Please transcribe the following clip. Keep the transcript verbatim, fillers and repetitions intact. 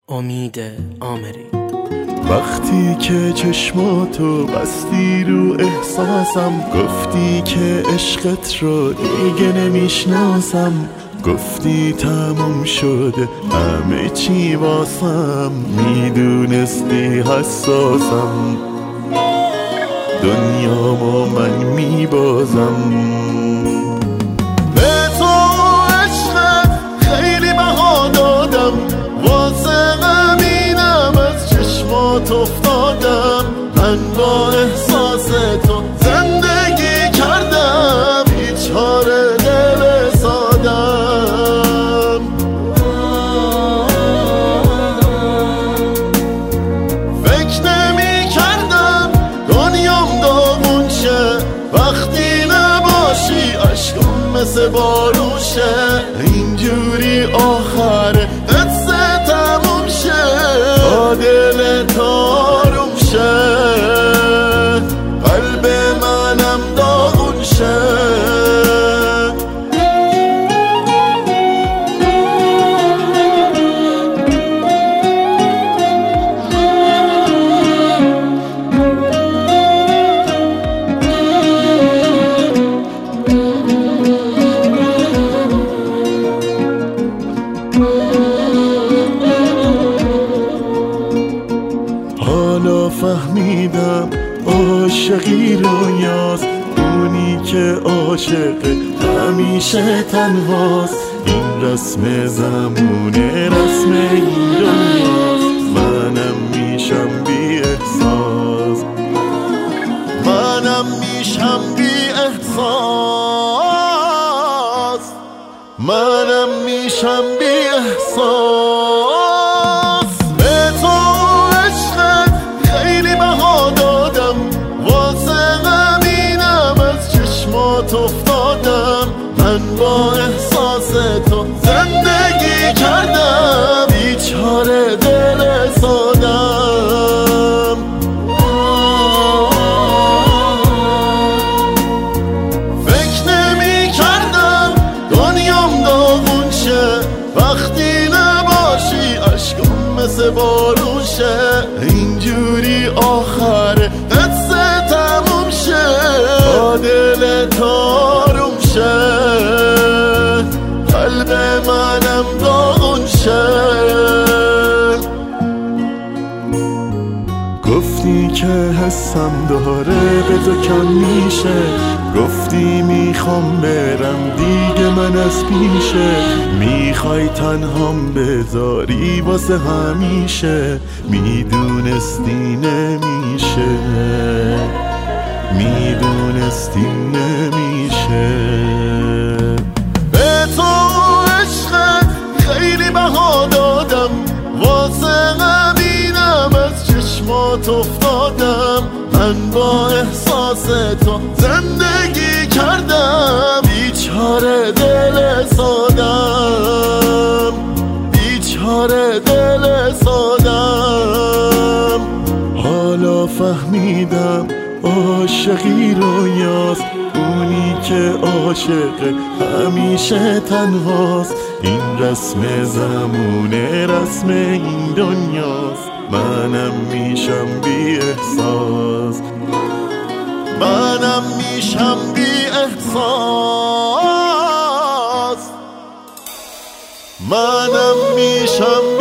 امید آمری. وقتی که چشماتو بستی رو احساسم، گفتی که عشقت رو دیگه نمیشناسم، گفتی تموم شده همه چی واسم، میدونستی حساسم دنیامو من میبازم. به تو عشقت خیلی بها دادم، واسه غمینم از چشمات افتادم، من با احساس تو زندگی کردم، بیچاره دل سادم. فکر نمی کردم دنیام داغون شه، وقتی نباشی عشقم مثل باروشه، اینجوری آخره قصه تموم شه، با دل تاروم شه، قلب منم داغون شه. حالا فهمیدم عاشقی رویاست، اونی که عاشق همیشه تنهاست، این رسم زمونه رسم این دنیاست، منم میشم بی احساس، منم میشم بی احساس، منم میشم بی احساس. به تو عشقت خیلی بها دادم، واسه غمینم از چشمات افتادم، من با احساس تو زندگی کردم، بیچاره دل سادم. فکر نمی کردم دنیام داغون شه، وقتی نباشی عشقم مثل باروشه، اینجوری آخره قصه تموم شه، با دل تاروم شه، قلب منم داغون شه. گفتی که حسم داره به تو کم میشه، گفتی میخوام برم دیگه من از پیشه، میخوای تنهام بذاری واسه همیشه، میدونستی نمیشه، میدونستی نمیشه. به تو عشقت خیلی بها دادم، واسه غمینم از چشمات افتادم، من با احساس تو زندگی کردم، بیچاره دل سادم، بیچاره دل سادم. حالا فهمیدم عاشقی رویاست، اونی که عاشق همیشه تنهاست، این رسم زمونه رسم این دنیاست، منم میشم بی احساس، منم میشم بی احساس، منم میشم